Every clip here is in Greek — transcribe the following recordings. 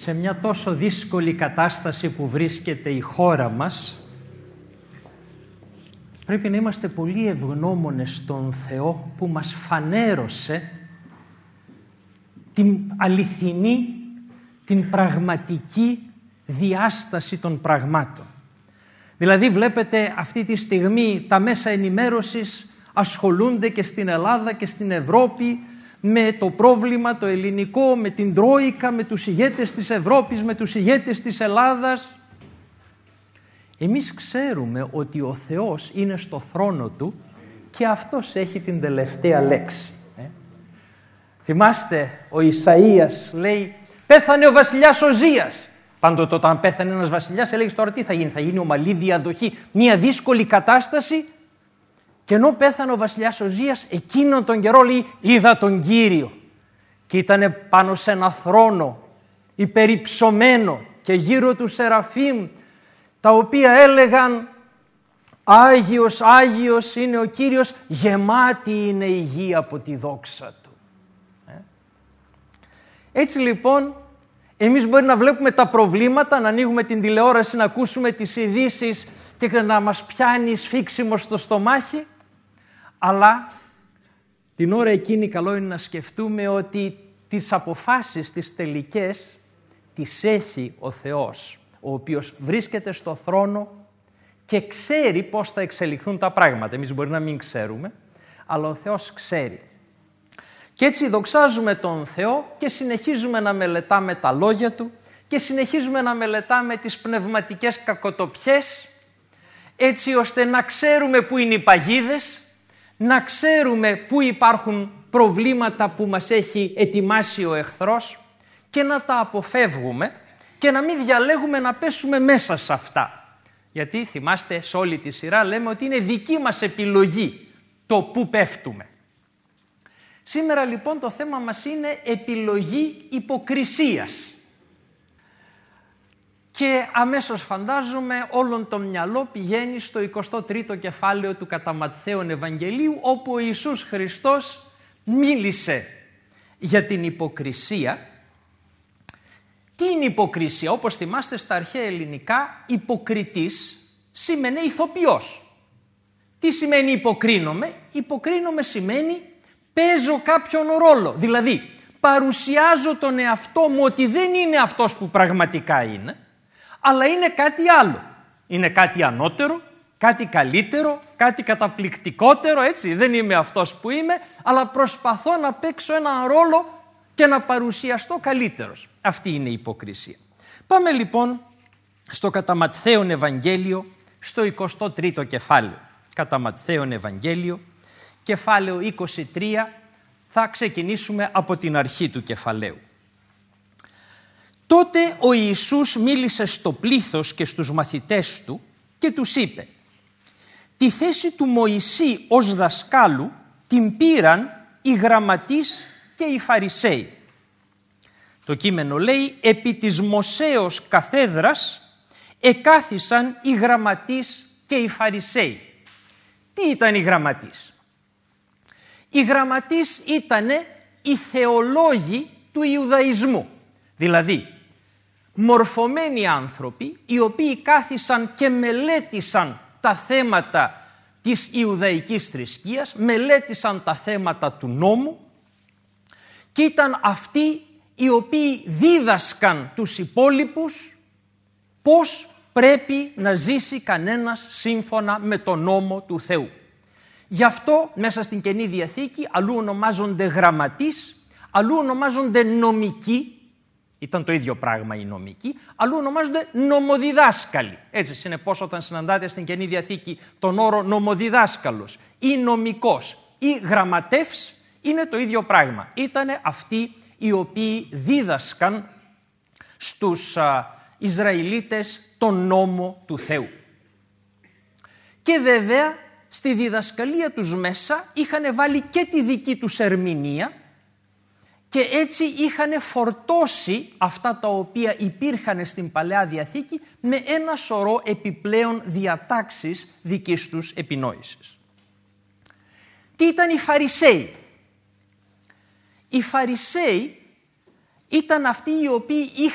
σε μια τόσο δύσκολη κατάσταση που βρίσκεται η χώρα μας, πρέπει να είμαστε πολύ ευγνώμονες στον Θεό που μας φανέρωσε την αληθινή, την πραγματική διάσταση των πραγμάτων. Δηλαδή βλέπετε αυτή τη στιγμή τα μέσα ενημέρωσης ασχολούνται και στην Ελλάδα και στην Ευρώπη με το πρόβλημα το ελληνικό, με την Τρόικα, με τους ηγέτες της Ευρώπης, με τους ηγέτες της Ελλάδας. Εμείς ξέρουμε ότι ο Θεός είναι στο θρόνο Του και Αυτός έχει την τελευταία λέξη. Θυμάστε, ο Ισαΐας λέει «Πέθανε ο βασιλιάς Οζίας». Πάντοτε όταν πέθανε ένας βασιλιάς έλεγε τώρα τι θα γίνει, θα γίνει ομαλή διαδοχή, μια δύσκολη κατάσταση. Και ενώ πέθανε ο βασιλιάς Οζίας, εκείνον τον καιρό λέει «Είδα τον Κύριο» και ήταν πάνω σε ένα θρόνο υπερυψωμένο και γύρω του Σεραφείμ, τα οποία έλεγαν «Άγιος, Άγιος είναι ο Κύριος, γεμάτη είναι η γη από τη δόξα Του». Έτσι λοιπόν, εμείς μπορεί να βλέπουμε τα προβλήματα, να ανοίγουμε την τηλεόραση, να ακούσουμε τις ειδήσεις και να μας πιάνει σφίξιμο στο στομάχι, αλλά την ώρα εκείνη καλό είναι να σκεφτούμε ότι τις αποφάσεις τις τελικές τις έχει ο Θεός, ο οποίος βρίσκεται στο θρόνο και ξέρει πώς θα εξελιχθούν τα πράγματα. Εμείς μπορεί να μην ξέρουμε, αλλά ο Θεός ξέρει. Και έτσι δοξάζουμε τον Θεό και συνεχίζουμε να μελετάμε τα λόγια Του και συνεχίζουμε να μελετάμε τις πνευματικές κακοτοπιές, έτσι ώστε να ξέρουμε πού είναι οι παγίδες, να ξέρουμε πού υπάρχουν προβλήματα που μας έχει ετοιμάσει ο εχθρός και να τα αποφεύγουμε και να μην διαλέγουμε να πέσουμε μέσα σε αυτά. Γιατί θυμάστε, σε όλη τη σειρά λέμε ότι είναι δική μας επιλογή το πού πέφτουμε. Σήμερα λοιπόν το θέμα μας είναι επιλογή υποκρισίας. Και αμέσως φαντάζομαι όλον το μυαλό πηγαίνει στο 23ο κεφάλαιο του κατά Ματθαίον Ευαγγελίου, όπου ο Ιησούς Χριστός μίλησε για την υποκρισία. Τι είναι υποκρισία? Όπως θυμάστε στα αρχαία ελληνικά, υποκριτής σημαίνει ηθοποιός. Τι σημαίνει υποκρίνομαι? Υποκρίνομαι σημαίνει παίζω κάποιον ρόλο. Δηλαδή παρουσιάζω τον εαυτό μου ότι δεν είναι αυτός που πραγματικά είναι, αλλά είναι κάτι άλλο. Είναι κάτι ανώτερο, κάτι καλύτερο, κάτι καταπληκτικότερο, έτσι. Δεν είμαι αυτός που είμαι, αλλά προσπαθώ να παίξω ένα ρόλο και να παρουσιαστώ καλύτερος. Αυτή είναι η υποκρισία. Πάμε λοιπόν στο κατά Ματθαίον Ευαγγέλιο, στο 23ο κεφάλαιο. Κατά Ματθαίον Ευαγγέλιο, κεφάλαιο 23, θα ξεκινήσουμε από την αρχή του κεφαλαίου. Τότε ο Ιησούς μίλησε στο πλήθος και στους μαθητές Του και τους είπε «Τη θέση του Μωυσή ως δασκάλου την πήραν οι γραμματείς και οι Φαρισαίοι». Το κείμενο λέει «Επί της Μωσέως καθέδρας εκάθισαν οι γραμματείς και οι Φαρισαίοι». Τι ήταν οι γραμματείς? Οι γραμματείς ήταν οι θεολόγοι του Ιουδαϊσμού, δηλαδή μορφωμένοι άνθρωποι οι οποίοι κάθισαν και μελέτησαν τα θέματα της Ιουδαϊκής θρησκείας, μελέτησαν τα θέματα του νόμου και ήταν αυτοί οι οποίοι δίδασκαν τους υπόλοιπους πώς πρέπει να ζήσει κανένας σύμφωνα με τον νόμο του Θεού. Γι' αυτό μέσα στην Καινή Διαθήκη αλλού ονομάζονται γραμματείς, αλλού ονομάζονται νομικοί, ήταν το ίδιο πράγμα οι νομικοί, αλλού ονομάζονται νομοδιδάσκαλοι. Έτσι συνεπώς όταν συναντάτε στην Καινή Διαθήκη τον όρο νομοδιδάσκαλος ή νομικός ή γραμματεύς, είναι το ίδιο πράγμα. Ήτανε αυτοί οι οποίοι δίδασκαν στους Ισραηλίτες τον νόμο του Θεού. Και βέβαια στη διδασκαλία τους μέσα είχαν βάλει και τη δική τους ερμηνεία και έτσι είχαν φορτώσει αυτά τα οποία υπήρχαν στην Παλαιά Διαθήκη με ένα σωρό επιπλέον διατάξεις δικής τους επινόησης. Τι ήταν οι Φαρισαίοι? Οι Φαρισαίοι ήταν αυτοί οι οποίοι είχαν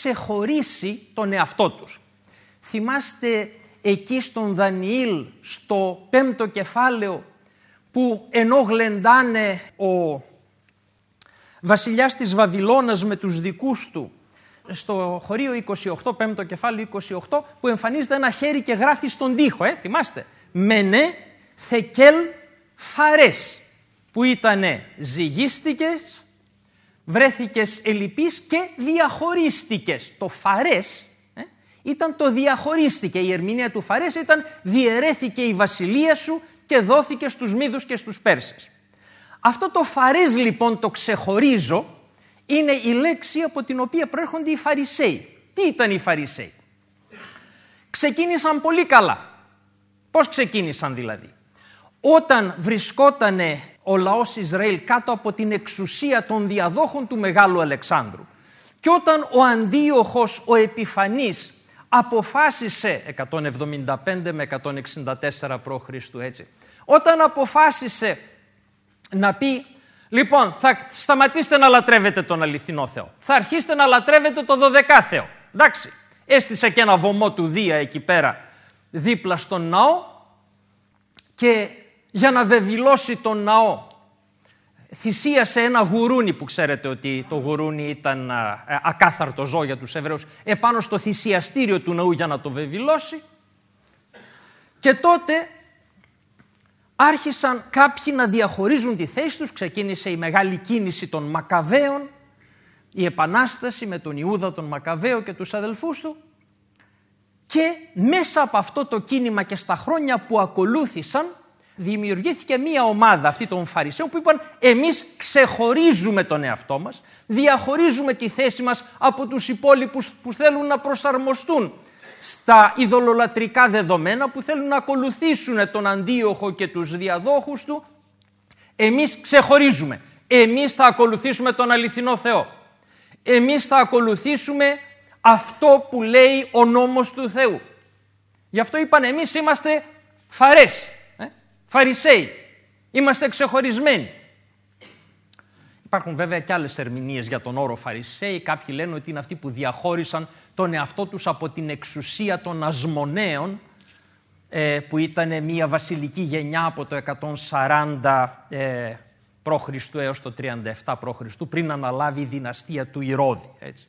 ξεχωρίσει τον εαυτό τους. Θυμάστε εκεί στον Δανιήλ, στο 5ο κεφάλαιο, που ενώ γλεντάνε ο βασιλιάς της Βαβυλώνας με τους δικούς του, στο χωρίο 28, 5ο κεφάλαιο 28, που εμφανίζεται ένα χέρι και γράφει στον τοίχο, θυμάστε, «Μενέ θεκέλ φαρές», που ήτανε ζυγίστηκες, βρέθηκες ελλειπής και διαχωρίστηκες. Το φαρές ήταν το διαχωρίστηκε. Η ερμηνεία του φαρές ήταν διαιρέθηκε η βασιλεία σου και δόθηκε στους Μήδους και στους Πέρσες. Αυτό το φαρές λοιπόν, το ξεχωρίζω, είναι η λέξη από την οποία προέρχονται οι Φαρισαίοι. Τι ήταν οι Φαρισαίοι? Ξεκίνησαν πολύ καλά. Πώς ξεκίνησαν δηλαδή? Όταν βρισκότανε ο λαός Ισραήλ κάτω από την εξουσία των διαδόχων του Μεγάλου Αλεξάνδρου και όταν ο Αντίοχος ο Επιφανής αποφάσισε 175 με 164 π.Χ. έτσι, όταν αποφάσισε να πει, λοιπόν, θα σταματήσετε να λατρεύετε τον αληθινό Θεό, θα αρχίσετε να λατρεύετε το 12 Θεό. Εντάξει, έστησε και ένα βωμό του Δία εκεί πέρα δίπλα στον ναό και για να βεβηλώσει τον ναό θυσίασε ένα γουρούνι, που ξέρετε ότι το γουρούνι ήταν ακάθαρτο ζώο για τους Εβραίους, επάνω στο θυσιαστήριο του ναού για να το βεβηλώσει. Και τότε άρχισαν κάποιοι να διαχωρίζουν τη θέση τους, ξεκίνησε η μεγάλη κίνηση των Μακαβαίων, η Επανάσταση με τον Ιούδα τον Μακαβαίο και τους αδελφούς του, και μέσα από αυτό το κίνημα και στα χρόνια που ακολούθησαν δημιουργήθηκε μία ομάδα αυτή των Φαρισαίων που είπαν, εμείς ξεχωρίζουμε τον εαυτό μας, διαχωρίζουμε τη θέση μας από τους υπόλοιπους που θέλουν να προσαρμοστούν στα ειδωλολατρικά δεδομένα, που θέλουν να ακολουθήσουν τον Αντίοχο και τους διαδόχους του. Εμείς ξεχωρίζουμε. Εμείς θα ακολουθήσουμε τον αληθινό Θεό. Εμείς θα ακολουθήσουμε αυτό που λέει ο νόμος του Θεού. Γι' αυτό είπαν, εμείς είμαστε φαρές, Φαρισαίοι. Είμαστε ξεχωρισμένοι. Υπάρχουν βέβαια και άλλες ερμηνείες για τον όρο Φαρισαίοι. Κάποιοι λένε ότι είναι αυτοί που διαχώρισαν τον εαυτό τους από την εξουσία των Ασμοναίων, που ήταν μια βασιλική γενιά από το 140 π.Χ. έως το 37 π.Χ. πριν αναλάβει η δυναστεία του Ηρώδη. Έτσι.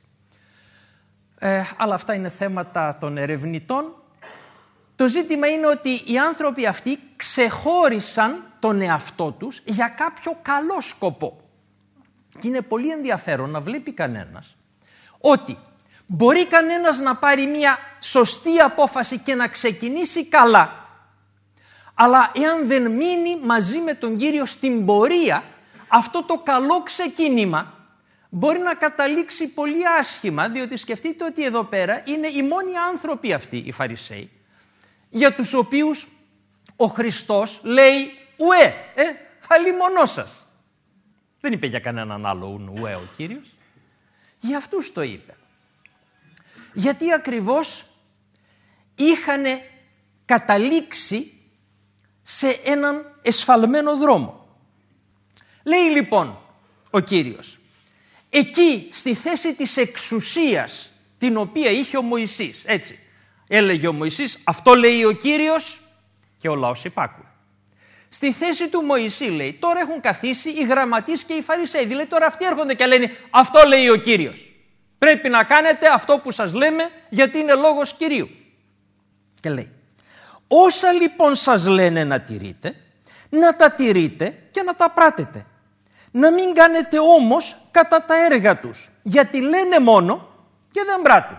Αλλά αυτά είναι θέματα των ερευνητών. Το ζήτημα είναι ότι οι άνθρωποι αυτοί ξεχώρισαν τον εαυτό τους για κάποιο καλό σκοπό. Και είναι πολύ ενδιαφέρον να βλέπει κανένας ότι μπορεί κανένας να πάρει μια σωστή απόφαση και να ξεκινήσει καλά, αλλά εάν δεν μείνει μαζί με τον Κύριο στην πορεία, αυτό το καλό ξεκίνημα μπορεί να καταλήξει πολύ άσχημα, διότι σκεφτείτε ότι εδώ πέρα είναι οι μόνοι άνθρωποι αυτοί, οι Φαρισαίοι, για τους οποίους ο Χριστός λέει ουέ, αλίμονό σας. Δεν είπε για κανέναν άλλο ουέ ο Κύριος. Για αυτούς το είπε. Γιατί ακριβώς είχαν καταλήξει σε έναν εσφαλμένο δρόμο. Λέει λοιπόν ο Κύριος, εκεί στη θέση της εξουσίας την οποία είχε ο Μωυσής, έτσι, έλεγε ο Μωυσής, αυτό λέει ο Κύριος, και ο λαός υπάκουε. Στη θέση του Μωυσή, λέει, τώρα έχουν καθίσει οι γραμματείς και οι Φαρισαίοι. Δηλαδή τώρα αυτοί έρχονται και λένε, αυτό λέει ο Κύριος. Πρέπει να κάνετε αυτό που σας λέμε, γιατί είναι λόγος Κυρίου. Και λέει, όσα λοιπόν σας λένε να τηρείτε, να τα τηρείτε και να τα πράτετε. Να μην κάνετε όμως κατά τα έργα τους, γιατί λένε μόνο και δεν πράττουν.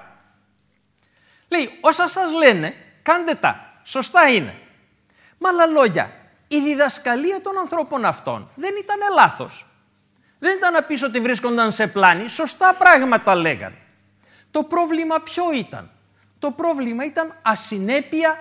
Λέει, όσα σας λένε, κάντε τα. Σωστά είναι. Με άλλα λόγια, η διδασκαλία των ανθρώπων αυτών δεν ήταν λάθος. Δεν ήταν να πεις ότι βρίσκονταν σε πλάνη, σωστά πράγματα λέγαν. Το πρόβλημα ποιο ήταν? Το πρόβλημα ήταν ασυνέπεια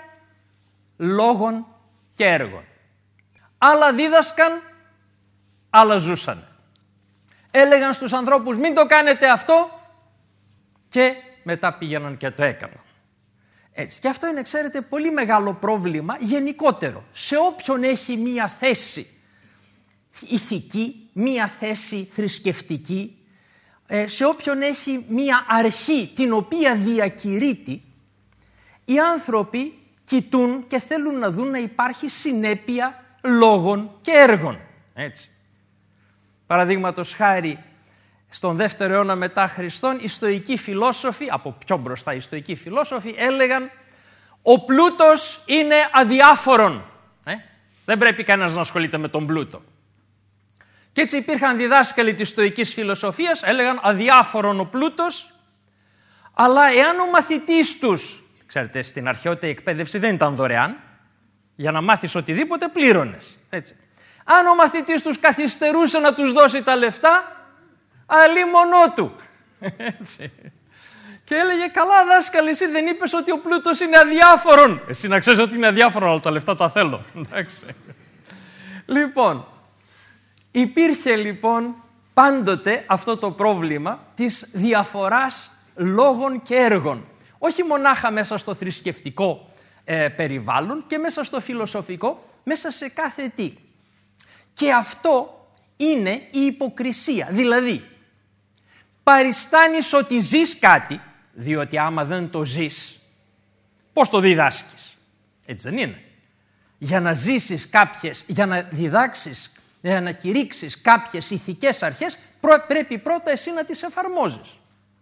λόγων και έργων. Άλλα δίδασκαν, άλλα ζούσαν. Έλεγαν στους ανθρώπους μην το κάνετε αυτό και μετά πήγαιναν και το έκαναν. Έτσι. Και αυτό είναι, ξέρετε, πολύ μεγάλο πρόβλημα γενικότερο. Σε όποιον έχει μία θέση ηθική, μία θέση θρησκευτική, σε όποιον έχει μία αρχή την οποία διακηρύττει, οι άνθρωποι κοιτούν και θέλουν να δουν να υπάρχει συνέπεια λόγων και έργων. Έτσι. Παραδείγματος χάρη, στον 2ο αιώνα μετά Χριστόν, οι στοικοί φιλόσοφοι, από πιο μπροστά οι στοικοί φιλόσοφοι, έλεγαν ο πλούτος είναι αδιάφορον. Δεν πρέπει κανένας να ασχολείται με τον πλούτο. Και έτσι υπήρχαν διδάσκαλοι της στοικής φιλοσοφίας, έλεγαν αδιάφορον ο πλούτος, αλλά εάν ο μαθητής τους, ξέρετε, στην αρχαιότερη εκπαίδευση δεν ήταν δωρεάν, για να μάθεις οτιδήποτε πλήρωνες. Έτσι. Αν ο μαθητής τους καθυστερούσε να τους δώσει τα λεφτά, αλίμονό του. Έτσι. Και έλεγε, καλά δάσκαλε, εσύ δεν είπες ότι ο πλούτος είναι αδιάφορον. Εσύ να ξέρεις ότι είναι αδιάφορον, αλλά τα λεφτά τα θέλω. Εντάξει. Λοιπόν, υπήρχε λοιπόν πάντοτε αυτό το πρόβλημα της διαφοράς λόγων και έργων. Όχι μονάχα μέσα στο θρησκευτικό περιβάλλον και μέσα στο φιλοσοφικό, μέσα σε κάθε τι. Και αυτό είναι η υποκρισία. Δηλαδή, παριστάνεις ότι ζεις κάτι, διότι άμα δεν το ζεις, πώς το διδάσκεις? Έτσι δεν είναι? Για να ζήσεις κάποιες, για να διδάξεις, για να κηρύξεις κάποιες ηθικές αρχές, πρέπει πρώτα εσύ να τις εφαρμόζεις.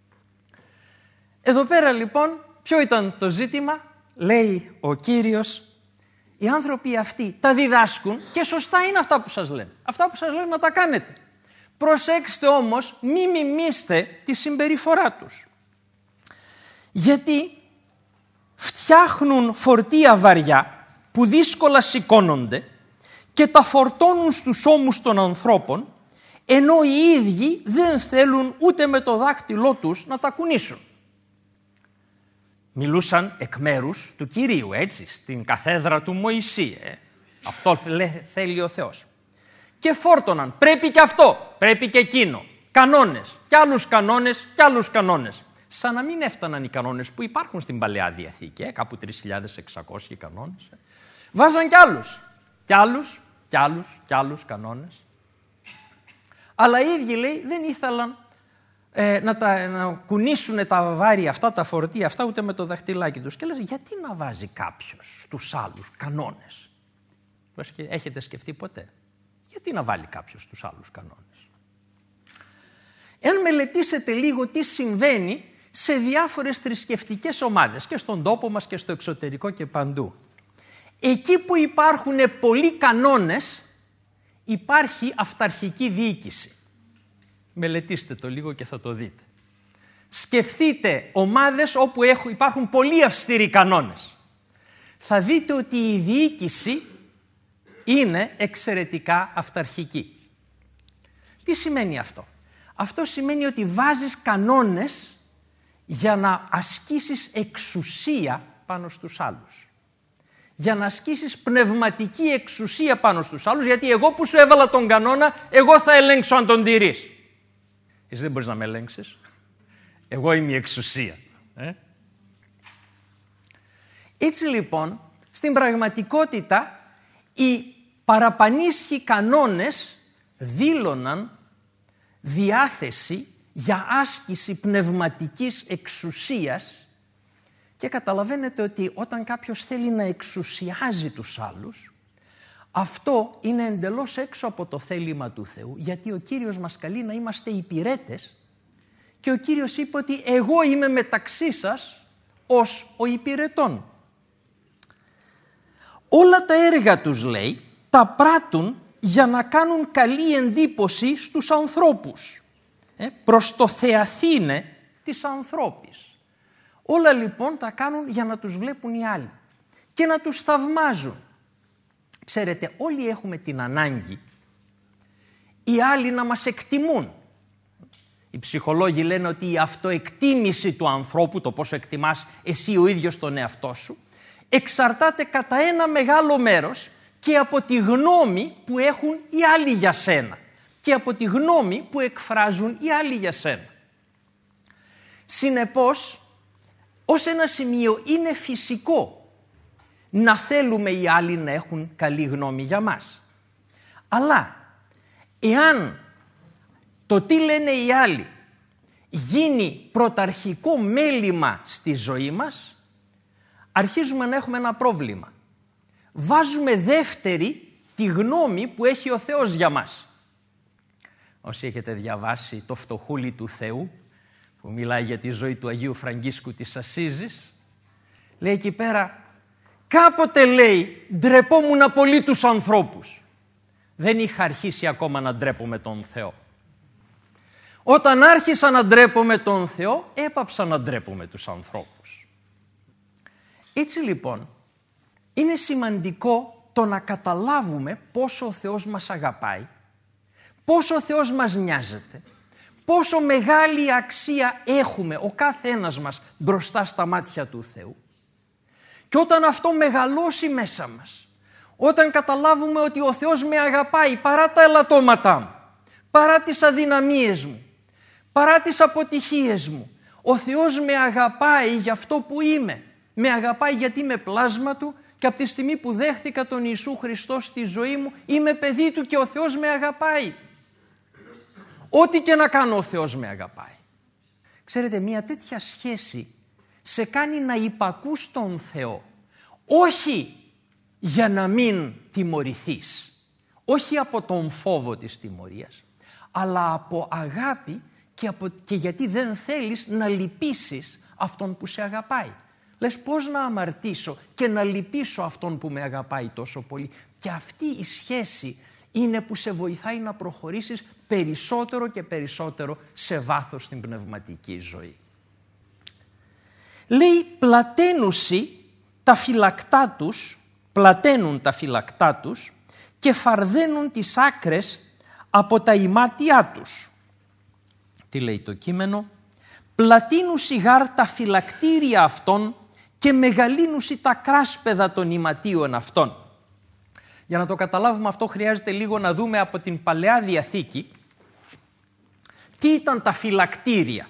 Εδώ πέρα λοιπόν, ποιο ήταν το ζήτημα? Λέει ο Κύριος, οι άνθρωποι αυτοί τα διδάσκουν και σωστά είναι αυτά που σας λένε. Αυτά που σας λένε να τα κάνετε. Προσέξτε όμως, μη μιμήστε τη συμπεριφορά τους. Γιατί φτιάχνουν φορτία βαριά που δύσκολα σηκώνονται και τα φορτώνουν στους ώμους των ανθρώπων, ενώ οι ίδιοι δεν θέλουν ούτε με το δάχτυλό τους να τα κουνήσουν. Μιλούσαν εκ μέρους του Κυρίου, έτσι, στην καθέδρα του Μωυσή. Αυτό θέλει ο Θεός. Και φόρτωναν, πρέπει και αυτό, πρέπει και εκείνο. Κανόνες, κι άλλους κανόνες, κι άλλους κανόνες. Σαν να μην έφταναν οι κανόνες που υπάρχουν στην Παλαιά Διαθήκη, κάπου 3.600 κανόνες. Βάζαν κι άλλους, κι άλλους, κι άλλους, κι άλλους κανόνες. Αλλά οι ίδιοι, λέει, δεν ήθελαν να κουνήσουν τα βάρη αυτά, τα φορτία αυτά, ούτε με το δαχτυλάκι τους. Και λες, γιατί να βάζει κάποιος στους άλλους κανόνες? Έχετε σκεφτεί ποτέ? Γιατί να βάλει κάποιος στους άλλους κανόνες? Εάν μελετήσετε λίγο τι συμβαίνει σε διάφορες θρησκευτικές ομάδες και στον τόπο μας και στο εξωτερικό και παντού. Εκεί που υπάρχουν πολλοί κανόνες, υπάρχει αυταρχική διοίκηση. Μελετήστε το λίγο και θα το δείτε. Σκεφτείτε ομάδες όπου υπάρχουν πολύ αυστηροί κανόνες. Θα δείτε ότι η διοίκηση είναι εξαιρετικά αυταρχική. Τι σημαίνει αυτό? Αυτό σημαίνει ότι βάζεις κανόνες για να ασκήσεις εξουσία πάνω στους άλλους. Για να ασκήσεις πνευματική εξουσία πάνω στους άλλους, γιατί εγώ που σου έβαλα τον κανόνα, εγώ θα ελέγξω αν τον τηρείς. Εσύ δεν μπορείς να με ελέγξεις. Εγώ είμαι η εξουσία. Έτσι λοιπόν, στην πραγματικότητα, οι παραπανίσχοι κανόνες δήλωναν διάθεση για άσκηση πνευματικής εξουσίας και καταλαβαίνετε ότι όταν κάποιος θέλει να εξουσιάζει τους άλλους, αυτό είναι εντελώς έξω από το θέλημα του Θεού, γιατί ο Κύριος μας καλεί να είμαστε υπηρέτες και ο Κύριος είπε ότι εγώ είμαι μεταξύ σας ως ο υπηρετών. Όλα τα έργα τους, λέει, τα πράττουν για να κάνουν καλή εντύπωση στους ανθρώπους, προς το θεαθήνε της ανθρώπης. Όλα λοιπόν τα κάνουν για να τους βλέπουν οι άλλοι και να τους θαυμάζουν. Ξέρετε, όλοι έχουμε την ανάγκη οι άλλοι να μας εκτιμούν. Οι ψυχολόγοι λένε ότι η αυτοεκτίμηση του ανθρώπου, το πόσο εκτιμάς εσύ ο ίδιος τον εαυτό σου, εξαρτάται κατά ένα μεγάλο μέρος και από τη γνώμη που έχουν οι άλλοι για σένα και από τη γνώμη που εκφράζουν οι άλλοι για σένα. Συνεπώς, ως ένα σημείο είναι φυσικό να θέλουμε οι άλλοι να έχουν καλή γνώμη για μας. Αλλά εάν το τι λένε οι άλλοι γίνει πρωταρχικό μέλημα στη ζωή μας, αρχίζουμε να έχουμε ένα πρόβλημα. Βάζουμε δεύτερη τη γνώμη που έχει ο Θεός για μας. Όσοι έχετε διαβάσει το Φτωχούλι του Θεού, που μιλάει για τη ζωή του Αγίου Φραγκίσκου της Ασσίζης, λέει εκεί πέρα, κάποτε λέει ντρεπόμουν πολύ τους ανθρώπους. Δεν είχα αρχίσει ακόμα να ντρέπομαι τον Θεό. Όταν άρχισα να ντρέπομαι τον Θεό, έπαψα να ντρέπομαι τους ανθρώπους. Έτσι λοιπόν, είναι σημαντικό το να καταλάβουμε πόσο ο Θεός μας αγαπάει, πόσο ο Θεός μας νοιάζεται, πόσο μεγάλη αξία έχουμε ο κάθε ένας μας μπροστά στα μάτια του Θεού. Και όταν αυτό μεγαλώσει μέσα μας, όταν καταλάβουμε ότι ο Θεός με αγαπάει παρά τα ελαττώματά μου, παρά τις αδυναμίες μου, παρά τις αποτυχίες μου, ο Θεός με αγαπάει για αυτό που είμαι, με αγαπάει γιατί είμαι πλάσμα Του και από τη στιγμή που δέχθηκα τον Ιησού Χριστό στη ζωή μου είμαι παιδί Του και ο Θεός με αγαπάει. Ό,τι και να κάνω ο Θεός με αγαπάει. Ξέρετε, μια τέτοια σχέση σε κάνει να υπακούς τον Θεό, όχι για να μην τιμωρηθείς, όχι από τον φόβο της τιμωρίας, αλλά από αγάπη και γιατί δεν θέλεις να λυπήσεις αυτόν που σε αγαπάει. Λες πώς να αμαρτήσω και να λυπήσω αυτόν που με αγαπάει τόσο πολύ. Και αυτή η σχέση είναι που σε βοηθάει να προχωρήσεις περισσότερο και περισσότερο σε βάθος στην πνευματική ζωή. Λέει πλαταίνουν τα φυλακτά τους και φαρδένουν τις άκρες από τα ημάτια τους. Τι λέει το κείμενο? Πλατείνουσι γάρ τα φυλακτήρια αυτών και μεγαλύνουσι τα κράσπεδα των ηματίων αυτών. Για να το καταλάβουμε αυτό χρειάζεται λίγο να δούμε από την Παλαιά Διαθήκη τι ήταν τα φυλακτήρια.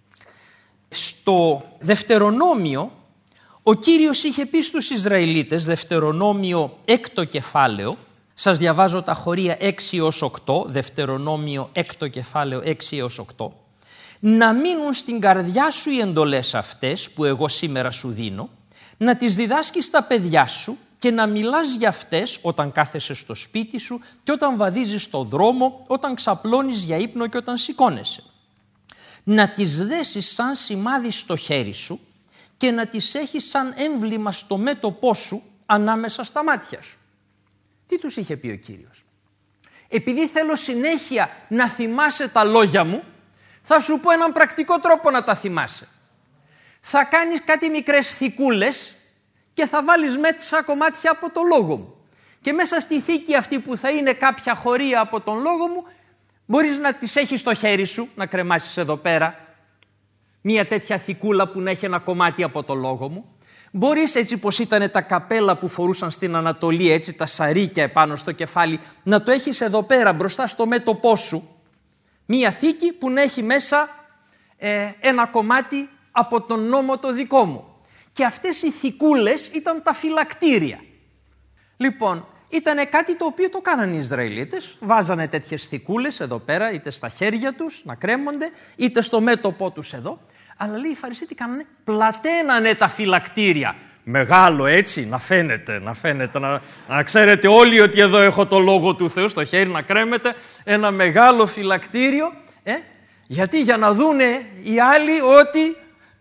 Στο Δευτερονόμιο ο Κύριος είχε πει στους Ισραηλίτες, Δευτερονόμιο 6ο κεφάλαιο, σας διαβάζω τα χωρία 6 έως 8, Δευτερονόμιο 6ο κεφάλαιο 6 έως 8, να μείνουν στην καρδιά σου οι εντολές αυτές που εγώ σήμερα σου δίνω, να τις διδάσκεις στα παιδιά σου και να μιλάς για αυτές όταν κάθεσαι στο σπίτι σου και όταν βαδίζεις στο δρόμο, όταν ξαπλώνεις για ύπνο και όταν σηκώνεσαι. Να τις δέσεις σαν σημάδι στο χέρι σου και να τις έχεις σαν έμβλημα στο μέτωπό σου ανάμεσα στα μάτια σου. Τι τους είχε πει ο Κύριος? Επειδή θέλω συνέχεια να θυμάσαι τα λόγια μου, θα σου πω έναν πρακτικό τρόπο να τα θυμάσαι. Θα κάνεις κάτι μικρές θικούλες και θα βάλεις μέσα κομμάτια από το λόγο μου. Και μέσα στη θήκη αυτή που θα είναι κάποια χωρία από τον λόγο μου, μπορείς να τις έχεις στο χέρι σου, να κρεμάσεις εδώ πέρα μία τέτοια θικούλα που να έχει ένα κομμάτι από το λόγο μου. Μπορείς, έτσι πως ήταν τα καπέλα που φορούσαν στην Ανατολή, έτσι τα σαρίκια επάνω στο κεφάλι, να το έχεις εδώ πέρα μπροστά στο μέτωπό σου, μία θήκη που να έχει μέσα ένα κομμάτι από τον νόμο το δικό μου. Και αυτές οι θικούλες ήταν τα φυλακτήρια. Λοιπόν, ήταν κάτι το οποίο το κάνανε οι Ισραηλίτες. Βάζανε τέτοιες θικούλες εδώ πέρα, είτε στα χέρια τους να κρέμονται, είτε στο μέτωπό τους εδώ. Αλλά λέει οι Φαρισαίοι τι κάνανε? Πλαταίνανε τα φυλακτήρια. Μεγάλο έτσι, να φαίνεται, να ξέρετε όλοι ότι εδώ έχω το Λόγο του Θεού στο χέρι, να κρέμεται ένα μεγάλο φυλακτήριο. Γιατί? Για να δούνε οι άλλοι ότι...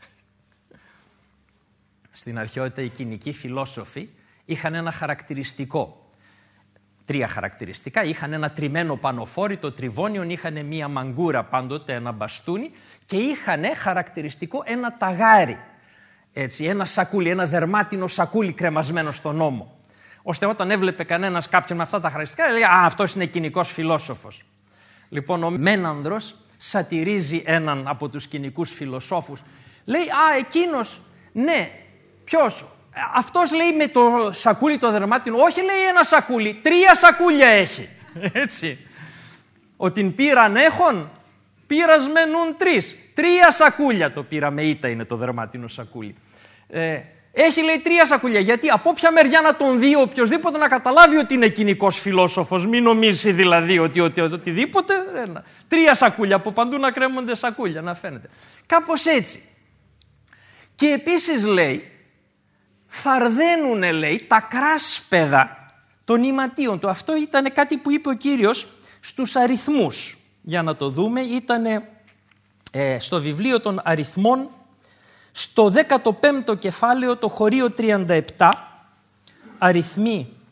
Στην αρχαιότητα οι κοινικοί φιλόσοφοι είχαν ένα χαρακτηριστικό. 3 χαρακτηριστικά. Είχαν ένα τριμμένο πανοφόρι, το τριβόνιον, είχαν μία μαγκούρα πάντοτε, ένα μπαστούνι και είχαν χαρακτηριστικό ένα ταγάρι. Έτσι, ένα σακούλι, ένα δερμάτινο σακούλι κρεμασμένο στον ώμο. Ώστε όταν έβλεπε κανένας κάποιον με αυτά τα χαρακτηριστικά, λέει «Α, αυτός είναι κοινικός φιλόσοφος». Λοιπόν, ο Μένανδρος σατυρίζει έναν από τους κοινικούς φιλοσόφους. Λέει «Α, εκείνος, ναι, ποιος?» Αυτός λέει με το σακούλι το δερμάτινο, όχι λέει ένα σακούλι, 3 σακούλια έχει. Έτσι. Ότι πήραν έχων, πήρασμενουν 3. 3 σακούλια το πήρα με ήττα είναι το δερμάτινο σακούλι. Έχει, λέει, 3 σακούλια. Γιατί από όποια μεριά να τον δει οποιοσδήποτε να καταλάβει ότι είναι κοινικός φιλόσοφος. Μην νομίζει δηλαδή ότι οτιδήποτε. 3 σακούλια, από παντού να κρέμονται σακούλια, να φαίνεται. Κάπως έτσι. Και επίσης, λέει, φαρδένουνε, λέει, τα κράσπεδα των ηματίων του. Αυτό ήταν κάτι που είπε ο Κύριος στους αριθμούς. Για να το δούμε, ήταν στο βιβλίο των αριθμών, στο 15ο κεφάλαιο, το χωρίο 37, αριθμοί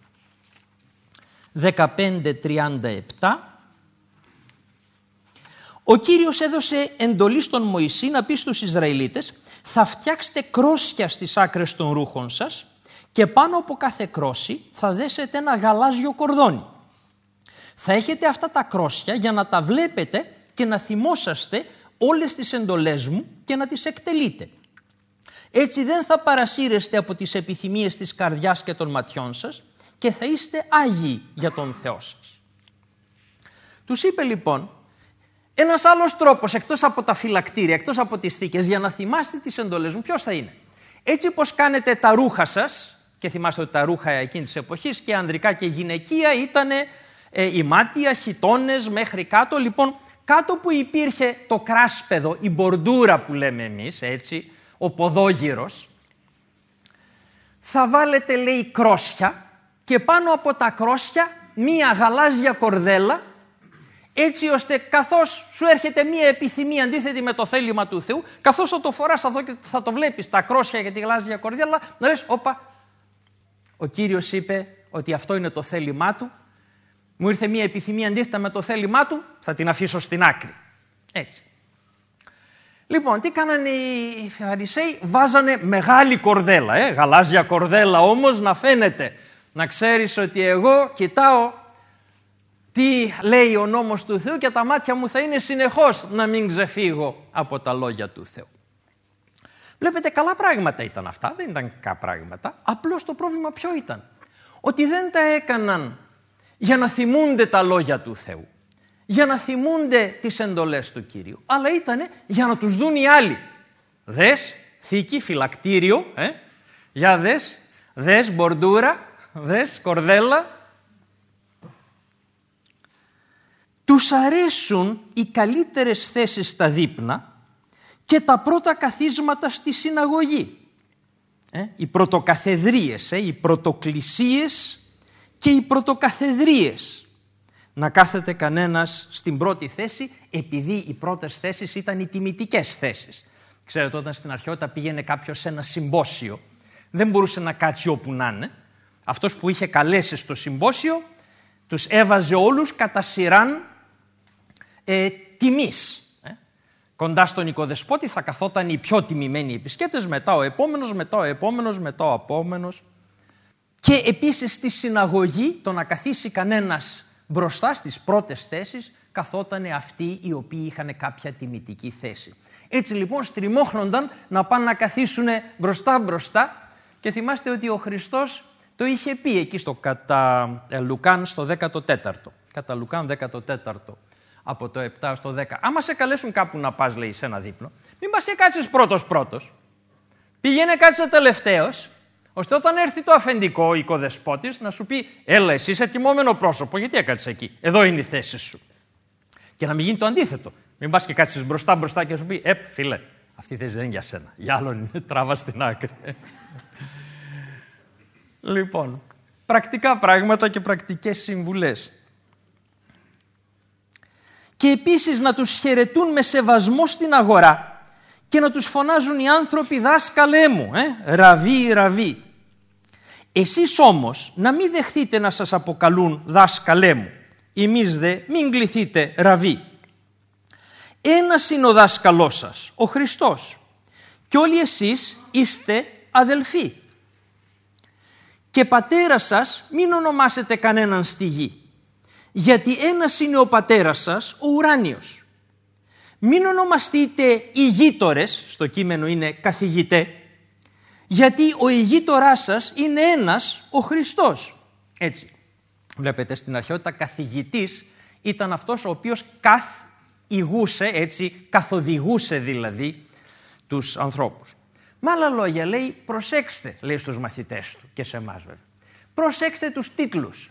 15-37, ο Κύριος έδωσε εντολή στον Μωυσή να πει στους Ισραηλίτες: θα φτιάξετε κρόσια στις άκρες των ρούχων σας και πάνω από κάθε κρόση θα δέσετε ένα γαλάζιο κορδόνι. Θα έχετε αυτά τα κρόσια για να τα βλέπετε και να θυμόσαστε όλες τις εντολές μου και να τις εκτελείτε. Έτσι δεν θα παρασύρεστε από τις επιθυμίες της καρδιάς και των ματιών σας και θα είστε άγιοι για τον Θεό σας. Τους είπε λοιπόν ένας άλλος τρόπος, εκτός από τα φυλακτήρια, εκτός από τις θήκες, για να θυμάστε τις εντολές μου, ποιος θα είναι? Έτσι πως κάνετε τα ρούχα σας, και θυμάστε ότι τα ρούχα εκείνης της εποχής και ανδρικά και γυναικεία ήταν ημάτια, χιτώνες μέχρι κάτω. Λοιπόν, κάτω που υπήρχε το κράσπεδο, η μπορντούρα που λέμε εμείς, έτσι, ο ποδόγυρος, θα βάλετε, λέει, κρόσια και πάνω από τα κρόσια μία γαλάζια κορδέλα, έτσι ώστε καθώς σου έρχεται μία επιθυμία αντίθετη με το θέλημα του Θεού, καθώς θα το φοράς εδώ και θα το βλέπεις τα κρόσια και τη γαλάζια κορδέλα, να λες: όπα, ο Κύριος είπε ότι αυτό είναι το θέλημά του, μου ήρθε μία επιθυμία αντίθετα με το θέλημά του, θα την αφήσω στην άκρη. Έτσι. Λοιπόν, τι κάνανε οι Φαρισαίοι? Βάζανε μεγάλη κορδέλα, γαλάζια κορδέλα όμως, να φαίνεται, να ξέρεις ότι εγώ κοιτάω τι λέει ο νόμος του Θεού και τα μάτια μου θα είναι συνεχώς να μην ξεφύγω από τα λόγια του Θεού. Βλέπετε, καλά πράγματα ήταν αυτά, δεν ήταν κακά πράγματα, απλώς το πρόβλημα ποιο ήταν? Ότι δεν τα έκαναν για να θυμούνται τα λόγια του Θεού, για να θυμούνται τις εντολές του Κύριου, αλλά ήτανε για να τους δουν οι άλλοι. Δες θήκη, φυλακτήριο, για δες μπορντούρα, δες κορδέλα. Τους αρέσουν οι καλύτερες θέσεις στα δείπνα και τα πρώτα καθίσματα στη συναγωγή. Οι πρωτοκαθεδρίες, οι πρωτοκλησίες και οι πρωτοκαθεδρίες. Να κάθεται κανένας στην πρώτη θέση, επειδή οι πρώτες θέσεις ήταν οι τιμητικές θέσεις. Ξέρετε, όταν στην αρχαιότητα πήγαινε κάποιος σε ένα συμπόσιο, δεν μπορούσε να κάτσει όπου να είναι. Αυτός που είχε καλέσει στο συμπόσιο, τους έβαζε όλους κατά σειράν τιμής. Κοντά στον οικοδεσπότη θα καθόταν οι πιο τιμημένοι επισκέπτες, μετά ο επόμενος, μετά ο επόμενος, μετά ο επόμενος. Και επίσης στη συναγωγή, το να καθίσει κανένας μπροστά στις πρώτες θέσεις, καθότανε αυτοί οι οποίοι είχαν κάποια τιμητική θέση. Έτσι λοιπόν στριμώχνονταν να πάνε να καθίσουν μπροστά και θυμάστε ότι ο Χριστός το είχε πει εκεί στο κατά Λουκάν στο 14ο. Κατά Λουκάν 14ο. Από το 7 στο 10. Άμα σε καλέσουν κάπου να πας, λέει, σε ένα δείπνο, μην πας και κάτσεις πρώτος. Πήγαινε κάτσε τελευταίος, ώστε όταν έρθει το αφεντικό, ο οικοδεσπότης, να σου πει: έλα, εσύ είσαι τιμόμενο πρόσωπο, γιατί έκατσεις εκεί? Εδώ είναι η θέση σου. Και να μην γίνει το αντίθετο. Μην πας και κάτσεις μπροστά και σου πει: φίλε, αυτή η θέση δεν είναι για σένα. Για άλλον είναι, τράβα στην άκρη. Λοιπόν, πρακτικά πράγματα και πρακτικές συμβουλές. Και επίσης να τους χαιρετούν με σεβασμό στην αγορά και να τους φωνάζουν οι άνθρωποι: δάσκαλέ μου, ραβί. Εσείς όμως να μην δεχθείτε να σας αποκαλούν δάσκαλέ μου, εμείς δε μην κληθείτε ραβί. Ένας είναι ο δάσκαλός σας, ο Χριστός, και όλοι εσείς είστε αδελφοί. Και πατέρα σας μην ονομάσετε κανέναν στη γη, γιατί ένας είναι ο πατέρας σας, ο ουράνιος. Μην ονομαστείτε ηγείτορες, στο κείμενο είναι καθηγητέ, γιατί ο ηγείτοράς σας είναι ένας, ο Χριστός. Έτσι, βλέπετε στην αρχαιότητα καθηγητής ήταν αυτός ο οποίος καθηγούσε, έτσι, καθοδηγούσε δηλαδή τους ανθρώπους. Με άλλα λόγια λέει, προσέξτε, λέει στους μαθητές του και σε εμάς βέβαια, προσέξτε τους τίτλους.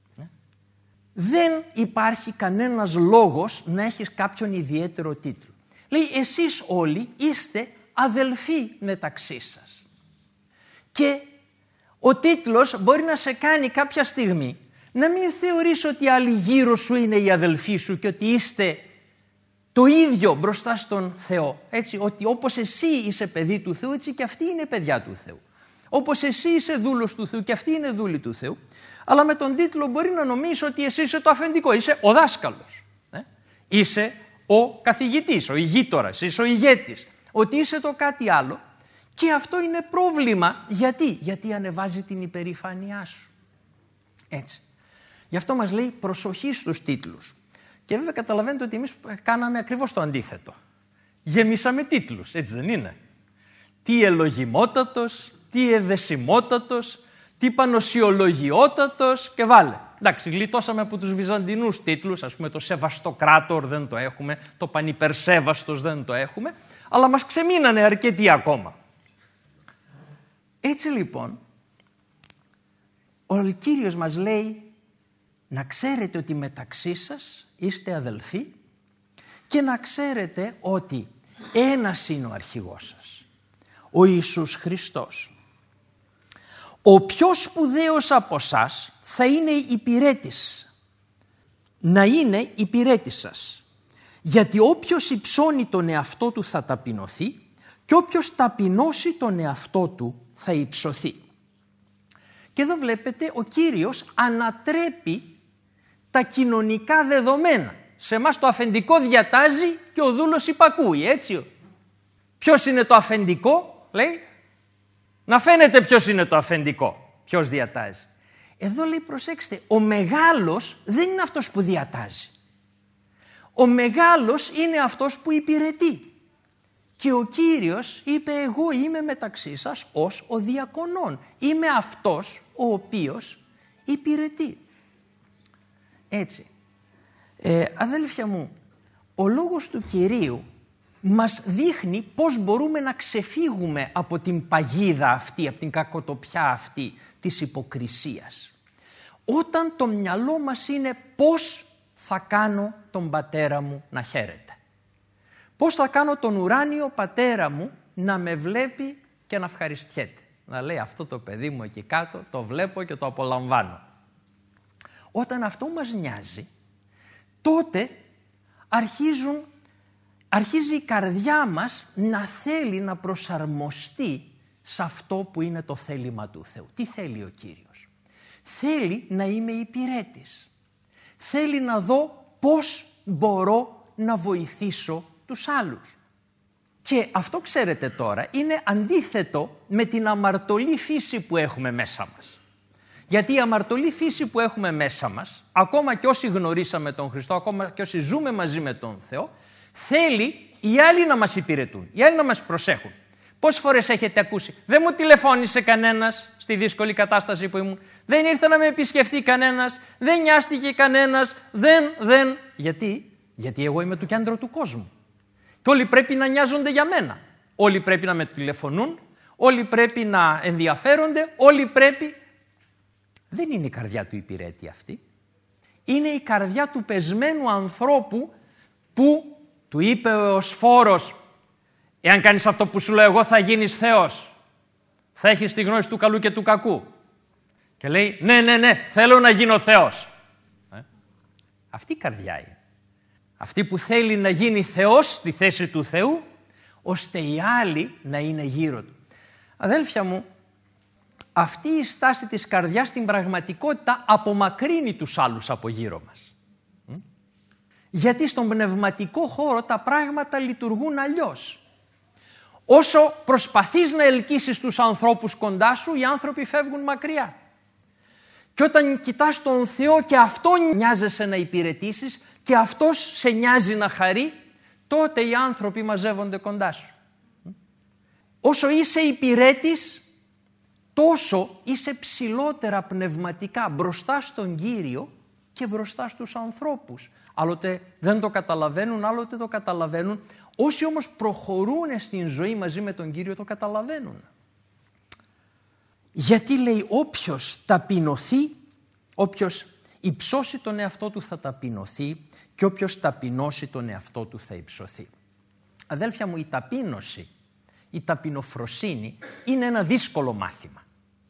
Δεν υπάρχει κανένας λόγος να έχεις κάποιον ιδιαίτερο τίτλο. Λέει, εσείς όλοι είστε αδελφοί μεταξύ σας. Και ο τίτλος μπορεί να σε κάνει κάποια στιγμή να μην θεωρείς ότι οι άλλοι γύρω σου είναι οι αδελφοί σου και ότι είστε το ίδιο μπροστά στον Θεό. Έτσι, ότι όπως εσύ είσαι παιδί του Θεού, έτσι και αυτοί είναι παιδιά του Θεού. Όπως εσύ είσαι δούλος του Θεού και αυτοί είναι δούλοι του Θεού. Αλλά με τον τίτλο μπορεί να νομίζεις ότι εσύ είσαι το αφεντικό, είσαι ο δάσκαλος. Είσαι ο καθηγητής, ο ηγείτορας, είσαι ο ηγέτης. Ότι είσαι το κάτι άλλο. Και αυτό είναι πρόβλημα. Γιατί ανεβάζει την υπερηφάνειά σου. Έτσι. Γι' αυτό μας λέει προσοχή στους τίτλους. Και βέβαια καταλαβαίνετε ότι εμείς κάναμε ακριβώς το αντίθετο. Γεμίσαμε τίτλους, έτσι δεν είναι? Τι ελογιμότατος, τι εδεσιμότατος, τι πανοσιολογιότατος και βάλε. Εντάξει, γλιτώσαμε από τους βυζαντινούς τίτλους, ας πούμε το σεβαστοκράτορ δεν το έχουμε, το πανυπερσέβαστος δεν το έχουμε, αλλά μας ξεμείνανε αρκετοί ακόμα. Έτσι λοιπόν, ο Κύριος μας λέει να ξέρετε ότι μεταξύ σας είστε αδελφοί και να ξέρετε ότι ένας είναι ο αρχηγός σας, ο Ιησούς Χριστός. Ο πιο σπουδαίος από εσάς θα είναι υπηρέτης, να είναι υπηρέτης σας. Γιατί όποιος υψώνει τον εαυτό του θα ταπεινωθεί και όποιος ταπεινώσει τον εαυτό του θα υψωθεί. Και εδώ βλέπετε ο Κύριος ανατρέπει τα κοινωνικά δεδομένα. Σε εμάς το αφεντικό διατάζει και ο δούλος υπακούει, έτσι. Ποιος είναι το αφεντικό, λέει. Να φαίνεται ποιος είναι το αφεντικό, ποιος διατάζει. Εδώ λέει προσέξτε, ο μεγάλος δεν είναι αυτός που διατάζει. Ο μεγάλος είναι αυτός που υπηρετεί. Και ο Κύριος είπε, εγώ είμαι μεταξύ σας ως ο διακονών. Είμαι αυτός ο οποίος υπηρετεί. Έτσι. Αδέλφια μου, ο λόγος του Κυρίου μας δείχνει πώς μπορούμε να ξεφύγουμε από την παγίδα αυτή, από την κακοτοπιά αυτή της υποκρισίας. Όταν το μυαλό μας είναι πώς θα κάνω τον πατέρα μου να χαίρεται. Πώς θα κάνω τον ουράνιο πατέρα μου να με βλέπει και να ευχαριστιέται. Να λέει αυτό το παιδί μου εκεί κάτω το βλέπω και το απολαμβάνω. Όταν αυτό μας νοιάζει, τότε αρχίζει η καρδιά μας να θέλει να προσαρμοστεί σε αυτό που είναι το θέλημα του Θεού. Τι θέλει ο Κύριος? Θέλει να είμαι υπηρέτης. Θέλει να δω πώς μπορώ να βοηθήσω τους άλλους. Και αυτό ξέρετε τώρα είναι αντίθετο με την αμαρτωλή φύση που έχουμε μέσα μας. Γιατί η αμαρτωλή φύση που έχουμε μέσα μας, ακόμα και όσοι γνωρίσαμε τον Χριστό, ακόμα και όσοι ζούμε μαζί με τον Θεό, θέλει οι άλλοι να μας υπηρετούν, οι άλλοι να μας προσέχουν. Πόσες φορές έχετε ακούσει, δεν μου τηλεφώνησε κανένας στη δύσκολη κατάσταση που ήμουν, δεν ήρθε να με επισκεφτεί κανένας, δεν νοιάστηκε κανένας, δεν. Γιατί εγώ είμαι το κέντρο του κόσμου. Και όλοι πρέπει να νοιάζονται για μένα. Όλοι πρέπει να με τηλεφωνούν, όλοι πρέπει να ενδιαφέρονται, όλοι πρέπει... Δεν είναι η καρδιά του υπηρέτη αυτή. Είναι η καρδιά του πεσμένου ανθρώπου που του είπε ο Σφόρος, εάν κάνεις αυτό που σου λέω εγώ θα γίνεις Θεός. Θα έχεις τη γνώση του καλού και του κακού. Και λέει ναι, θέλω να γίνω Θεός. Αυτή η καρδιά είναι. Αυτή που θέλει να γίνει Θεός στη θέση του Θεού, ώστε οι άλλοι να είναι γύρω του. Αδέλφια μου, αυτή η στάση της καρδιάς στην πραγματικότητα απομακρύνει τους άλλους από γύρω μας. Γιατί στον πνευματικό χώρο τα πράγματα λειτουργούν αλλιώς. Όσο προσπαθείς να ελκύσεις τους ανθρώπους κοντά σου, οι άνθρωποι φεύγουν μακριά. Και όταν κοιτάς τον Θεό και αυτόν νοιάζεσαι να υπηρετήσεις και αυτός σε νοιάζει να χαρεί, τότε οι άνθρωποι μαζεύονται κοντά σου. Όσο είσαι υπηρέτης, τόσο είσαι ψηλότερα πνευματικά μπροστά στον Κύριο και μπροστά στους ανθρώπους. Άλλοτε δεν το καταλαβαίνουν, άλλοτε το καταλαβαίνουν. Όσοι όμως προχωρούν στην ζωή μαζί με τον Κύριο το καταλαβαίνουν. Γιατί λέει όποιος ταπεινωθεί, όποιος υψώσει τον εαυτό του θα ταπεινωθεί και όποιος ταπεινώσει τον εαυτό του θα υψωθεί. Αδέλφια μου, η ταπείνωση, η ταπεινοφροσύνη είναι ένα δύσκολο μάθημα.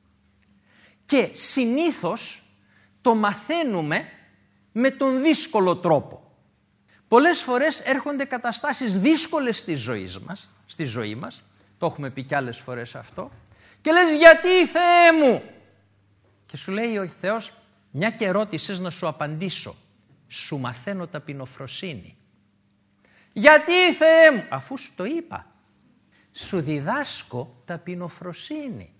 Και συνήθως το μαθαίνουμε με τον δύσκολο τρόπο. Πολλές φορές έρχονται καταστάσεις δύσκολες στη ζωή μας, το έχουμε πει κι άλλες φορές αυτό, και λες γιατί Θεέ μου, και σου λέει ο Θεός, μια και ρώτησες να σου απαντήσω, σου μαθαίνω ταπεινοφροσύνη. Γιατί Θεέ μου, αφού σου το είπα, σου διδάσκω ταπεινοφροσύνη.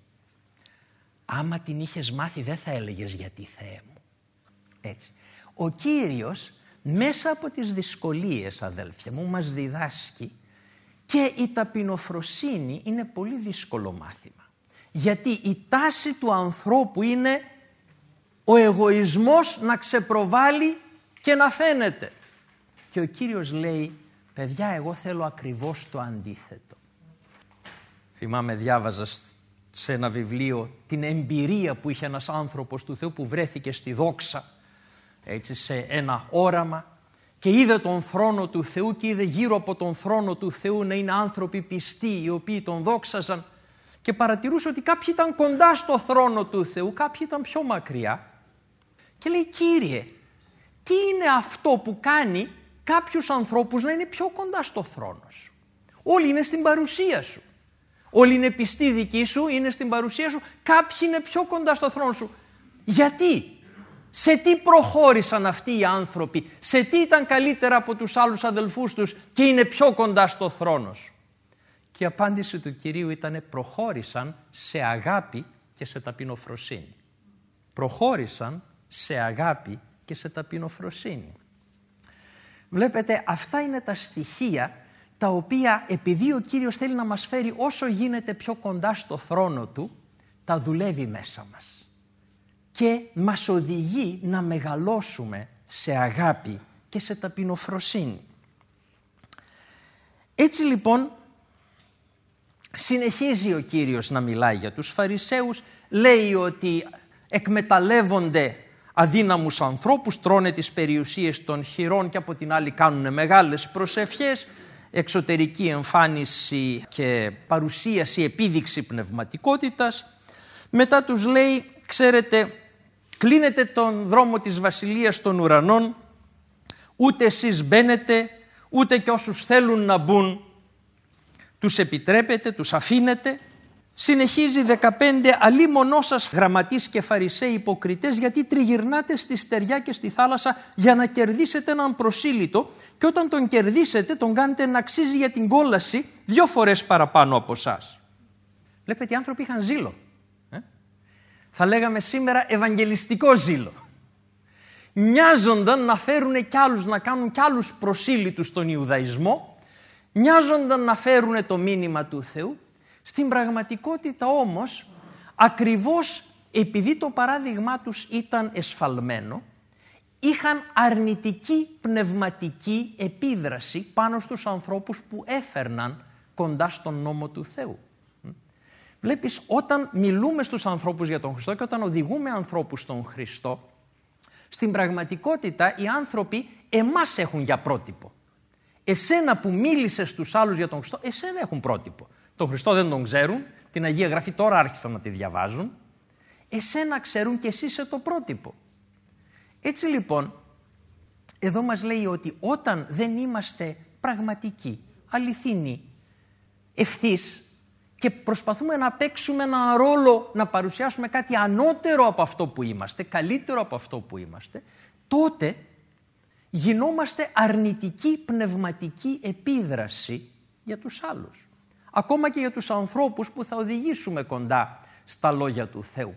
Άμα την είχες μάθει δεν θα έλεγες γιατί Θεέ μου. Έτσι. Ο Κύριος μέσα από τις δυσκολίες, αδέλφια μου, μας διδάσκει και η ταπεινοφροσύνη είναι πολύ δύσκολο μάθημα. Γιατί η τάση του ανθρώπου είναι ο εγωισμός να ξεπροβάλλει και να φαίνεται. Και ο Κύριος λέει, παιδιά, εγώ θέλω ακριβώς το αντίθετο. Θυμάμαι, διάβαζα σε ένα βιβλίο την εμπειρία που είχε ένας άνθρωπος του Θεού που βρέθηκε στη δόξα, έτσι, σε ένα όραμα, και είδε τον θρόνο του Θεού και είδε γύρω από τον θρόνο του Θεού να είναι άνθρωποι πιστοί οι οποίοι τον δόξαζαν, και παρατηρούσε ότι κάποιοι ήταν κοντά στο θρόνο του Θεού, κάποιοι ήταν πιο μακριά, και λέει, Κύριε, τι είναι αυτό που κάνει κάποιους ανθρώπους να είναι πιο κοντά στο θρόνο σου? Όλοι είναι στην παρουσία σου. Όλοι είναι πιστοί δικοί σου, είναι στην παρουσία σου. Κάποιοι είναι πιο κοντά στο θρόνο σου. Γιατί? Σε τι προχώρησαν αυτοί οι άνθρωποι? Σε τι ήταν καλύτερα από τους άλλους αδελφούς τους και είναι πιο κοντά στο θρόνο σου? Και η απάντηση του Κυρίου ήταν, προχώρησαν σε αγάπη και σε ταπεινοφροσύνη. Προχώρησαν σε αγάπη και σε ταπεινοφροσύνη. Βλέπετε, αυτά είναι τα στοιχεία τα οποία, επειδή ο Κύριος θέλει να μας φέρει όσο γίνεται πιο κοντά στο θρόνο Του, τα δουλεύει μέσα μας και μας οδηγεί να μεγαλώσουμε σε αγάπη και σε ταπεινοφροσύνη. Έτσι λοιπόν συνεχίζει ο Κύριος να μιλάει για τους Φαρισαίους, λέει ότι εκμεταλλεύονται αδύναμους ανθρώπους, τρώνε τις περιουσίες των χειρών και από την άλλη κάνουν μεγάλες προσευχές, εξωτερική εμφάνιση και παρουσίαση, επίδειξη πνευματικότητας. Μετά τους λέει, ξέρετε, κλείνετε τον δρόμο της Βασιλείας των Ουρανών, ούτε εσείς μπαίνετε, ούτε και όσους θέλουν να μπουν τους επιτρέπετε, τους αφήνετε. Συνεχίζει 15, αλίμονό σας γραμματείς και φαρισαίοι υποκριτές, γιατί τριγυρνάτε στη στεριά και στη θάλασσα για να κερδίσετε έναν προσήλυτο, και όταν τον κερδίσετε τον κάνετε να αξίζει για την κόλαση 2 φορές παραπάνω από εσάς. Βλέπετε, οι άνθρωποι είχαν ζήλο. Θα λέγαμε σήμερα ευαγγελιστικό ζήλο. Μοιάζονταν να φέρουν κι άλλους, να κάνουν κι άλλους προσήλυτους στον Ιουδαϊσμό, μοιάζονταν να φέρουν το μήνυμα του Θεού. Στην πραγματικότητα όμως, ακριβώς επειδή το παράδειγμά τους ήταν εσφαλμένο, είχαν αρνητική πνευματική επίδραση πάνω στους ανθρώπους που έφερναν κοντά στον νόμο του Θεού. Βλέπεις, όταν μιλούμε στους ανθρώπους για τον Χριστό και όταν οδηγούμε ανθρώπους στον Χριστό, στην πραγματικότητα οι άνθρωποι εμάς έχουν για πρότυπο. Εσένα που μίλησες στους άλλους για τον Χριστό, εσένα έχουν πρότυπο. Τον Χριστό δεν τον ξέρουν, την Αγία Γραφή τώρα άρχισαν να τη διαβάζουν. Εσένα ξέρουν και εσύ είσαι το πρότυπο. Έτσι λοιπόν, εδώ μας λέει ότι όταν δεν είμαστε πραγματικοί, αληθινοί, ευθύς και προσπαθούμε να παίξουμε ένα ρόλο, να παρουσιάσουμε κάτι ανώτερο από αυτό που είμαστε, καλύτερο από αυτό που είμαστε, τότε γινόμαστε αρνητική πνευματική επίδραση για τους άλλους. Ακόμα και για τους ανθρώπους που θα οδηγήσουμε κοντά στα λόγια του Θεού.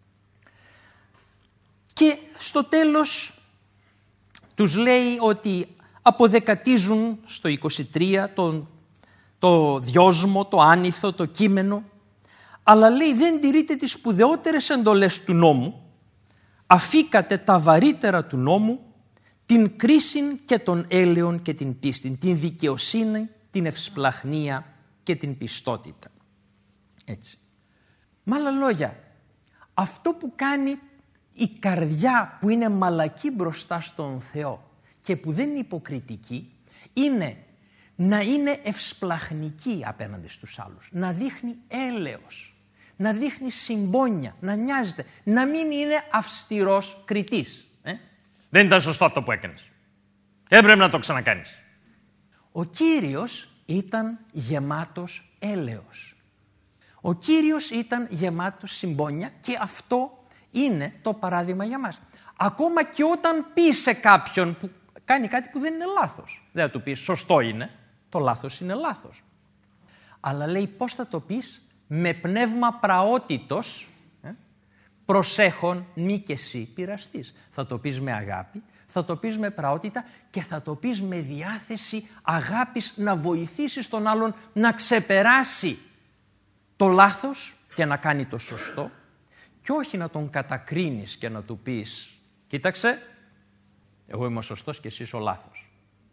Και στο τέλος τους λέει ότι αποδεκατίζουν στο 23 το δυόσμο, το άνηθο, το κείμενο, αλλά λέει δεν τηρείτε τις σπουδαιότερες εντολές του νόμου, αφήκατε τα βαρύτερα του νόμου, την κρίσιν και των έλεων και την πίστην, την δικαιοσύνη, την ευσπλαχνία και την πιστότητα. Έτσι. Με άλλα λόγια, αυτό που κάνει η καρδιά που είναι μαλακή μπροστά στον Θεό και που δεν είναι υποκριτική, είναι να είναι ευσπλαχνική απέναντι στους άλλους, να δείχνει έλεος, να δείχνει συμπόνια, να νοιάζεται, να μην είναι αυστηρός κριτής. Δεν ήταν σωστό αυτό που έκανες. Έπρεπε να το ξανακάνεις. Ο Κύριος ήταν γεμάτος έλεος. Ο Κύριος ήταν γεμάτος συμπόνια και αυτό είναι το παράδειγμα για μας. Ακόμα και όταν πει σε κάποιον που κάνει κάτι που δεν είναι λάθος, δεν θα του πεις σωστό είναι, το λάθος είναι λάθος. Αλλά λέει πώς θα το πεις? Με πνεύμα πραότητος, προσέχον μη και εσύ πειραστείς. Θα το πεις με αγάπη, θα το πεις με πραότητα και θα το πεις με διάθεση αγάπης να βοηθήσεις τον άλλον να ξεπεράσει το λάθος και να κάνει το σωστό και όχι να τον κατακρίνεις και να του πεις κοίταξε, εγώ είμαι ο σωστός και εσύ είσαι ο λάθος.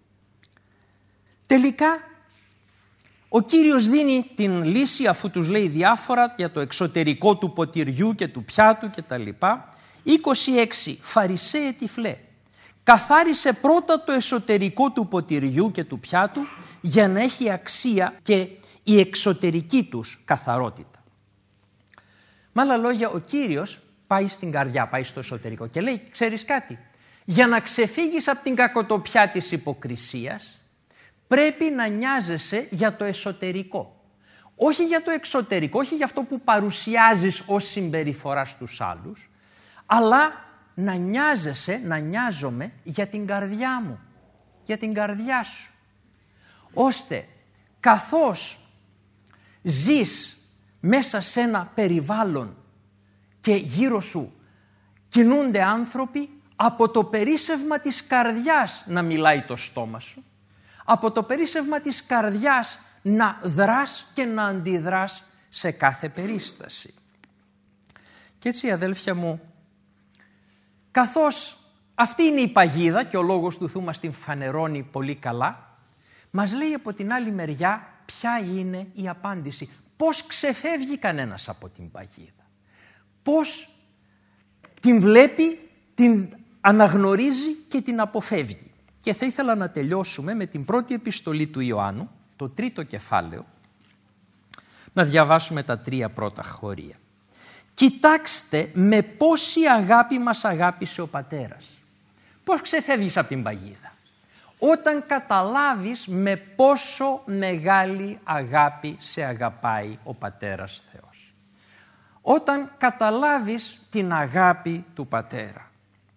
Τελικά ο Κύριος δίνει την λύση αφού τους λέει διάφορα για το εξωτερικό του ποτηριού και του πιάτου και τα λοιπά. 26. Φαρισαίε τυφλέ, καθάρισε πρώτα το εσωτερικό του ποτηριού και του πιάτου για να έχει αξία και η εξωτερική τους καθαρότητα. Με άλλα λόγια, ο Κύριος πάει στην καρδιά, πάει στο εσωτερικό και λέει, ξέρεις κάτι, για να ξεφύγεις από την κακοτοπιά της υποκρισίας, πρέπει να νοιάζεσαι για το εσωτερικό. Όχι για το εξωτερικό, όχι για αυτό που παρουσιάζεις ως συμπεριφορά στους άλλους, αλλά να νοιάζεσαι, να νοιάζομαι για την καρδιά μου, για την καρδιά σου. Ώστε καθώς ζεις μέσα σε ένα περιβάλλον και γύρω σου κινούνται άνθρωποι, από το περίσσευμα της καρδιάς να μιλάει το στόμα σου, από το περίσσευμα της καρδιάς να δράς και να αντιδράς σε κάθε περίσταση. Και έτσι, αδέλφια μου, καθώς αυτή είναι η παγίδα και ο λόγος του Θεού μας την φανερώνει πολύ καλά, μας λέει από την άλλη μεριά ποια είναι η απάντηση. Πώς ξεφεύγει κανένας από την παγίδα. Πώς την βλέπει, την αναγνωρίζει και την αποφεύγει. Και θα ήθελα να τελειώσουμε με την πρώτη επιστολή του Ιωάννου, το 3ο κεφάλαιο, να διαβάσουμε τα 3 πρώτα χωρία. Κοιτάξτε με πόση αγάπη μας αγάπησε ο Πατέρας. Πώς ξεφεύγεις από την παγίδα? Όταν καταλάβεις με πόσο μεγάλη αγάπη σε αγαπάει ο Πατέρας Θεός. Όταν καταλάβεις την αγάπη του Πατέρα.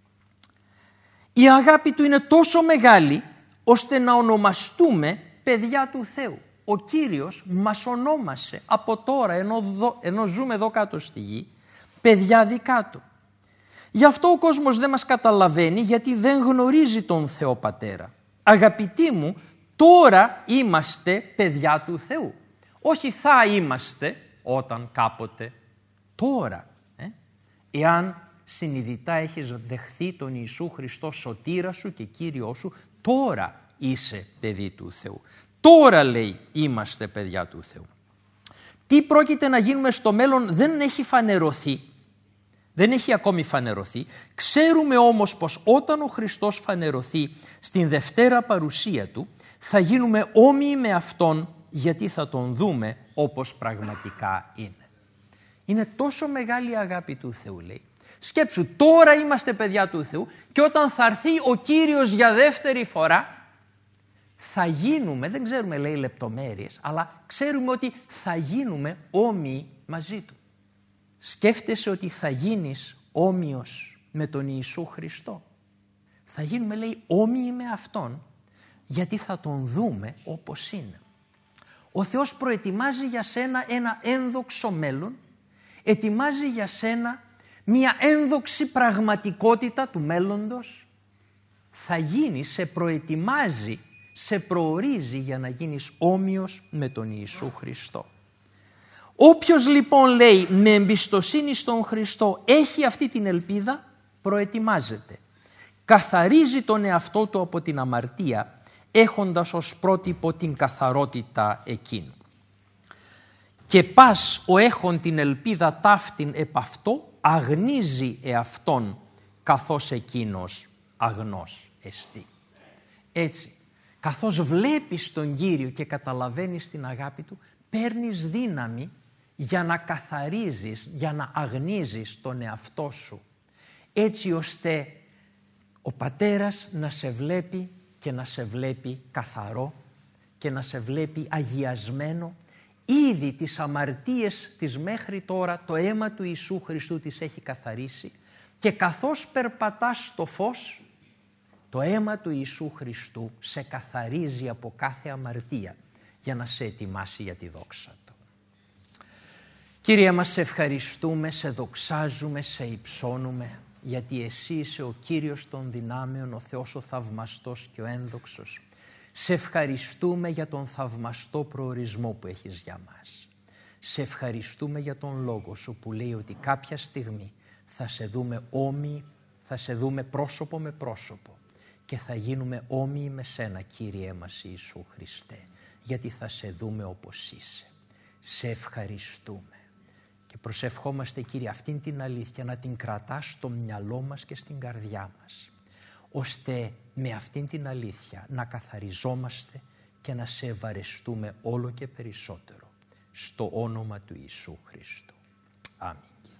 Η αγάπη του είναι τόσο μεγάλη ώστε να ονομαστούμε παιδιά του Θεού. Ο Κύριος μας ονόμασε από τώρα, ενώ ζούμε εδώ κάτω στη γη, παιδιά δικά του. Γι' αυτό ο κόσμος δεν μας καταλαβαίνει, γιατί δεν γνωρίζει τον Θεό Πατέρα. Αγαπητοί μου, τώρα είμαστε παιδιά του Θεού. Όχι θα είμαστε όταν κάποτε, τώρα. Εάν συνειδητά έχεις δεχθεί τον Ιησού Χριστό σωτήρα σου και Κύριό σου, τώρα είσαι παιδί του Θεού. Τώρα, λέει, είμαστε παιδιά του Θεού. Τι πρόκειται να γίνουμε στο μέλλον δεν έχει φανερωθεί. Δεν έχει ακόμη φανερωθεί. Ξέρουμε όμως πως όταν ο Χριστός φανερωθεί στην δευτέρα παρουσία Του, θα γίνουμε όμοιοι με Αυτόν, γιατί θα Τον δούμε όπως πραγματικά είναι. Είναι τόσο μεγάλη η αγάπη του Θεού, λέει. Σκέψου, τώρα είμαστε παιδιά του Θεού και όταν θα έρθει ο Κύριος για δεύτερη φορά, θα γίνουμε, δεν ξέρουμε λέει λεπτομέρειες, αλλά ξέρουμε ότι θα γίνουμε όμοιοι μαζί Του. Σκέφτεσαι ότι θα γίνεις όμοιος με τον Ιησού Χριστό. Θα γίνουμε, λέει, όμοιοι με Αυτόν, γιατί θα Τον δούμε όπως είναι. Ο Θεός προετοιμάζει για σένα ένα ένδοξο μέλλον, ετοιμάζει για σένα μια ένδοξη πραγματικότητα του μέλλοντος. Θα γίνει, σε προετοιμάζει, σε προορίζει για να γίνεις όμοιος με τον Ιησού Χριστό. Όποιος λοιπόν, λέει, με εμπιστοσύνη στον Χριστό έχει αυτή την ελπίδα, προετοιμάζεται. Καθαρίζει τον εαυτό του από την αμαρτία, έχοντας ως πρότυπο την καθαρότητα εκείνου. Και πας ο έχων την ελπίδα ταύτην επ' αυτό, αγνίζει εαυτόν, καθώς εκείνος αγνός εστί. Έτσι, καθώς βλέπεις τον Κύριο και καταλαβαίνεις την αγάπη Του, παίρνεις δύναμη για να καθαρίζεις, για να αγνίζεις τον εαυτό σου, έτσι ώστε ο Πατέρας να σε βλέπει και να σε βλέπει καθαρό και να σε βλέπει αγιασμένο. Ήδη τις αμαρτίες της μέχρι τώρα το αίμα του Ιησού Χριστού τις έχει καθαρίσει και καθώς περπατάς στο φως, το αίμα του Ιησού Χριστού σε καθαρίζει από κάθε αμαρτία για να σε ετοιμάσει για τη δόξα Του. Κύριε μας, σε ευχαριστούμε, σε δοξάζουμε, σε υψώνουμε, γιατί Εσύ είσαι ο Κύριος των δυνάμεων, ο Θεός ο θαυμαστός και ο ένδοξος. Σε ευχαριστούμε για τον θαυμαστό προορισμό που έχεις για μας. Σε ευχαριστούμε για τον Λόγο Σου που λέει ότι κάποια στιγμή θα σε δούμε όμοιοι, θα σε δούμε πρόσωπο με πρόσωπο και θα γίνουμε όμοιοι με Σένα, Κύριε μας Ιησού Χριστέ, γιατί θα σε δούμε όπως είσαι. Σε ευχαριστούμε και προσευχόμαστε, Κύριε, αυτήν την αλήθεια να την κρατάς στο μυαλό μας και στην καρδιά μας, ώστε με αυτήν την αλήθεια να καθαριζόμαστε και να σε ευαρεστούμε όλο και περισσότερο στο όνομα του Ιησού Χριστού. Αμήν.